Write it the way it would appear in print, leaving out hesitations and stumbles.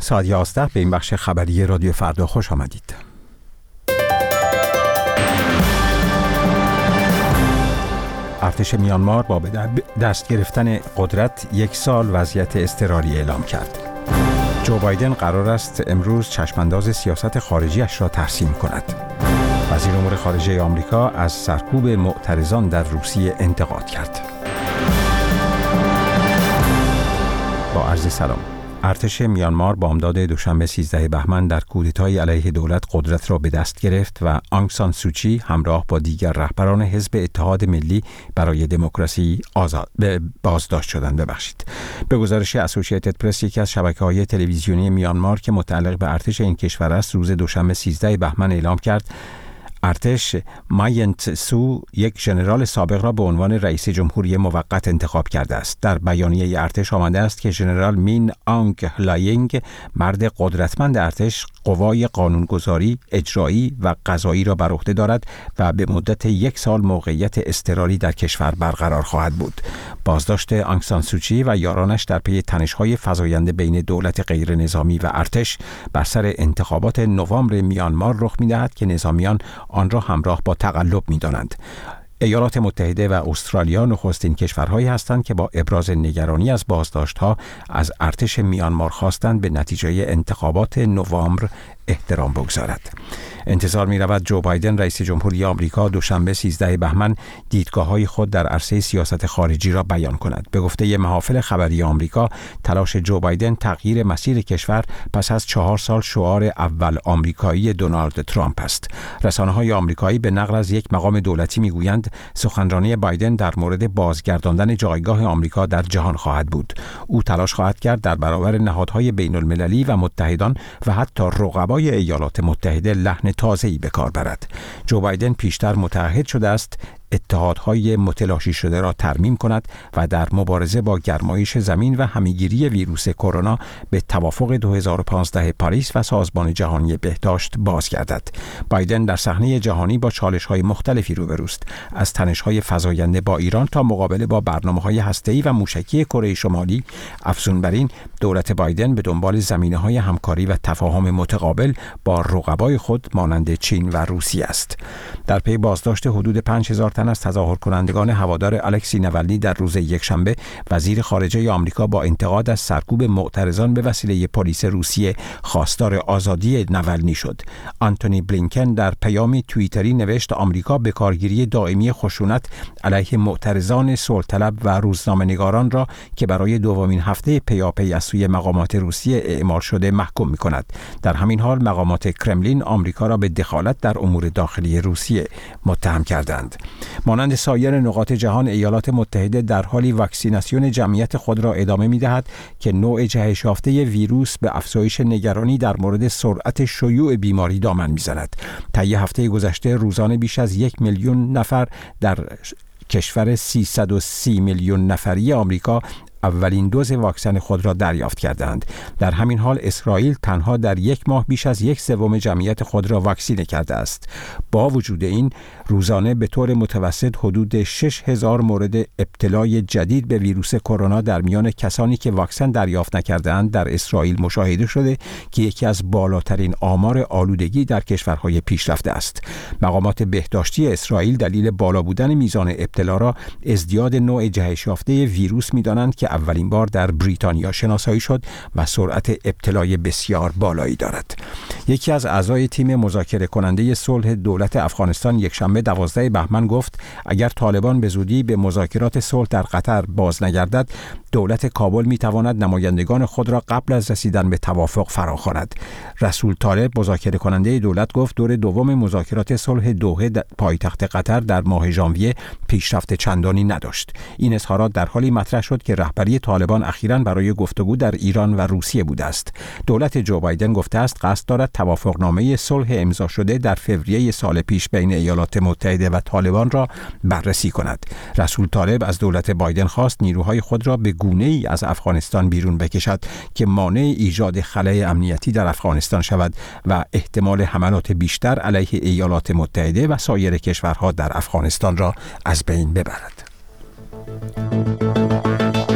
ساعت 11 به این بخش خبری رادیو فردا خوش آمدید. ارتش میانمار با به دست گرفتن قدرت 1 سال وضعیت اضطراری اعلام کرد. جو بایدن قرار است امروز چشمانداز سیاست خارجیش را ترسیم کند. وزیر امور خارجه آمریکا از سرکوب معترضان در روسیه انتقاد کرد. با عرض سلام. ارتش میانمار بامداد دوشنبه 13 بهمن در کودتای علیه دولت قدرت را به دست گرفت و آنگ سان سوچی همراه با دیگر رهبران حزب اتحاد ملی برای دموکراسی بازداشت شدند. به گزارش اسوسییتد پرس، یکی از شبکه‌های تلویزیونی میانمار که متعلق به ارتش این کشور است، روز دوشنبه 13 بهمن اعلام کرد ارتش ماینت سو یک ژنرال سابق را به عنوان رئیس جمهوری موقت انتخاب کرده است. در بیانیه ارتش آمده است که ژنرال مین آنگ هلاینگ، مرد قدرتمند ارتش، قوای قانونگذاری، اجرایی و قضایی را بر عهده دارد و به مدت 1 سال موقعیت اضطراری در کشور برقرار خواهد بود. بازداشت آنگ سان سوچی و یارانش در پی تنش‌های فزاینده بین دولت غیر نظامی و ارتش بر سر انتخابات نوامبر میانمار رخ می‌دهد که نظامیان آن را همراه با تقلب می‌دانند. ایالات متحده و استرالیا نخستین کشورهایی هستند که با ابراز نگرانی از بازداشت‌ها از ارتش میانمار خواستند به نتیجه انتخابات نوامبر احترام بگذارد. انتظار می‌رود جو بایدن رئیس جمهوری آمریکا دوشنبه 13 بهمن دیدگاه‌های خود در عرصه سیاست خارجی را بیان کند. به گفته محافل خبری آمریکا، تلاش جو بایدن تغییر مسیر کشور پس از 4 سال شعار اول آمریکایی دونالد ترامپ است. رسانه‌های آمریکایی به نقل از یک مقام دولتی می‌گویند سخنرانی بایدن در مورد بازگرداندن جایگاه آمریکا در جهان خواهد بود. او تلاش خواهد کرد در برابر نهادهای بین‌المللی و متحدان و حتی رقبای ایالات متحده لحن تازه‌ای به کار برد. جو بایدن پیشتر متعهد شده است اتحادهای متلاشی شده را ترمیم کند و در مبارزه با گرمایش زمین و همه‌گیری ویروس کرونا به توافق 2015 پاریس و سازمان جهانی بهداشت بازگردد. بایدن در صحنه جهانی با چالش‌های مختلفی روبروست، از تنش‌های فزاینده با ایران تا مقابله با برنامه‌های هسته‌ای و موشکی کره شمالی. افزون بر این، دولت بایدن به دنبال زمینه‌های همکاری و تفاهم متقابل با رقبای خود مانند چین و روسیه است. در پی بازداشت حدود 5000 تن از تظاهرکنندگان هوادار الکسی نوالنی در روز یکشنبه، وزیر خارجه آمریکا با انتقاد از سرکوب معترضان به وسیله پلیس روسیه خواستار آزادی نوالنی شد. آنتونی بلینکن در پیامی توییتری نوشت آمریکا به کارگیری دائمی خشونت علیه معترضان صلح‌طلب و روزنامه‌نگاران را که برای دومین هفته پیاپی از سوی مقامات روسیه اعمال شده محکوم می‌کند. در همین حال مقامات کرملین آمریکا را به دخالت در امور داخلی روسیه متهم کردند. مانند سایر نقاط جهان، ایالات متحده در حالی واکسیناسیون جمعیت خود را ادامه می‌دهد که نوع جهش یافته ویروس به افزایش نگرانی در مورد سرعت شیوع بیماری دامن می‌زند. طی هفته گذشته روزانه بیش از 1 میلیون نفر در کشور 330 میلیون نفری آمریکا اولین دوز واکسن خود را دریافت کردند. در همین حال اسرائیل تنها در 1 ماه بیش از 1/3 جمعیت خود را واکسینه کرده است. با وجود این، روزانه به طور متوسط حدود 6000 مورد ابتلای جدید به ویروس کرونا در میان کسانی که واکسن دریافت نکرده‌اند در اسرائیل مشاهده شده که یکی از بالاترین آمار آلودگی در کشورهای پیشرفته است. مقامات بهداشتی اسرائیل دلیل بالا بودن میزان ابتلا را ازدیاد نوع جهش یافته ویروس می‌دانند که اولین بار در بریتانیا شناسایی شد و سرعت ابتلای بسیار بالایی دارد. یکی از اعضای تیم مذاکره کننده صلح دولت افغانستان یکشنبه 12 بهمن گفت اگر طالبان به زودی به مذاکرات صلح در قطر باز نگردد، دولت کابل می‌تواند نمایندگان خود را قبل از رسیدن به توافق فراخواند. رسول طالب، مذاکره کننده دولت، گفت دور دوم مذاکرات صلح دوحه در پایتخت قطر در ماه ژانویه پیشرفت چندانی نداشت. این اظهارات در حالی مطرح شد که رهبری طالبان اخیراً برای گفتگو در ایران و روسیه بوده است. دولت جو بایدن گفته است قصد دارد توافقنامه صلح امضا شده در فوریه سال پیش بین ایالات متحده و طالبان را بررسی کند. رسول طالب از دولت بایدن خواست نیروهای خود را به گونه‌ای از افغانستان بیرون بکشد که مانع ایجاد خلأ امنیتی در افغانستان شود و احتمال حملات بیشتر علیه ایالات متحده و سایر کشورها در افغانستان را از بین ببرد.